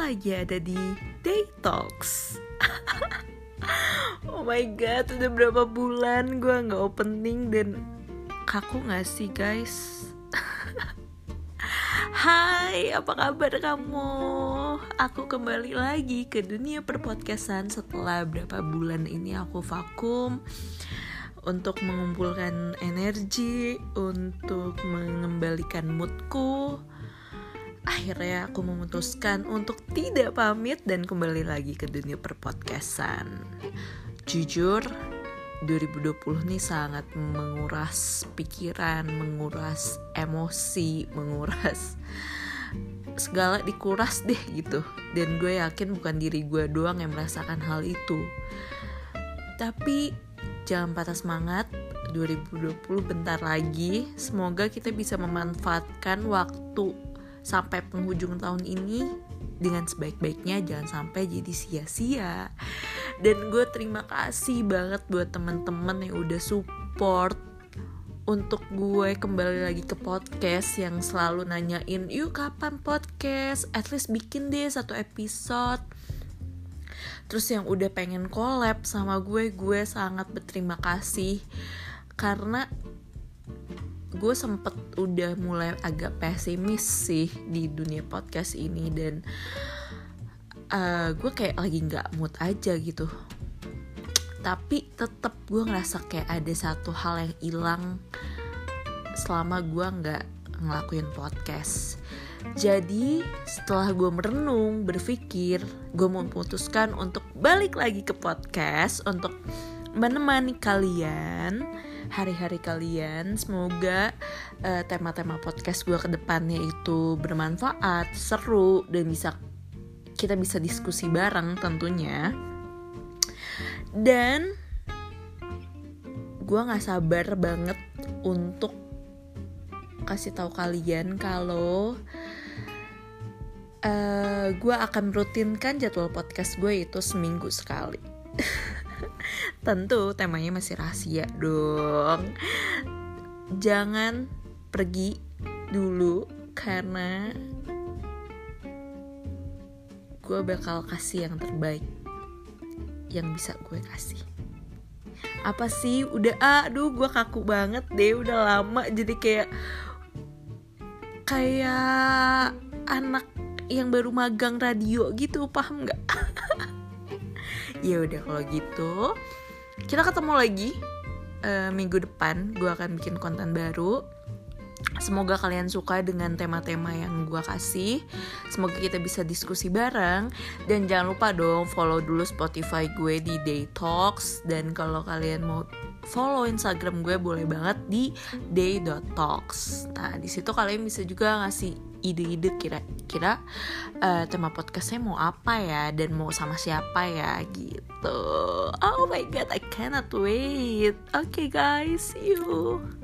lagi ada di Day Talks. Oh my god, udah berapa bulan gue gak opening dan kaku gak sih guys? Hai, apa kabar kamu? Aku kembali lagi ke dunia perpodcastan setelah berapa bulan ini aku vakum untuk mengumpulkan energi, untuk mengembalikan moodku. Akhirnya aku memutuskan untuk tidak pamit dan kembali lagi ke dunia perpodcastan. Jujur, 2020 nih sangat menguras pikiran, menguras emosi, menguras segala dikuras deh gitu. Dan gue yakin bukan diri gue doang yang merasakan hal itu. Tapi jangan patah semangat, 2020 bentar lagi. Semoga kita bisa memanfaatkan waktu sampai penghujung tahun ini dengan sebaik-baiknya, jangan sampai jadi sia-sia. Dan gue terima kasih banget buat teman-teman yang udah support untuk gue kembali lagi ke podcast, yang selalu nanyain, yuk kapan podcast, at least bikin deh 1 episode. Terus yang udah pengen collab sama gue sangat berterima kasih. Karena gue sempet udah mulai agak pesimis sih di dunia podcast ini. Dan gue kayak lagi gak mood aja gitu. Tapi tetep gue ngerasa kayak ada satu hal yang hilang selama gue gak ngelakuin podcast. Jadi setelah gue merenung, berpikir, gue memutuskan untuk balik lagi ke podcast untuk menemani kalian, hari-hari kalian. Semoga tema-tema podcast gue ke depannya itu bermanfaat, seru, dan kita bisa diskusi bareng tentunya. Dan gue gak sabar banget untuk kasih tahu kalian kalau gue akan rutinkan jadwal podcast gue itu seminggu sekali. Tentu temanya masih rahasia dong. Jangan pergi dulu karena gue bakal kasih yang terbaik yang bisa gue kasih. Apa sih? Aduh gue kaku banget deh. Udah lama jadi kayak anak yang baru magang radio gitu, paham nggak? Ya udah kalau gitu kita ketemu lagi minggu depan. Gue akan bikin konten baru. Semoga kalian suka dengan tema-tema yang gue kasih. Semoga kita bisa diskusi bareng. Dan jangan lupa dong follow dulu Spotify gue di Day Talks. Dan kalau kalian mau follow Instagram gue boleh banget di day.talks. Nah di situ kalian bisa juga ngasih ide-ide kira-kira tema podcastnya mau apa ya, dan mau sama siapa ya gitu. Oh my god, I cannot wait. Okay guys, see you.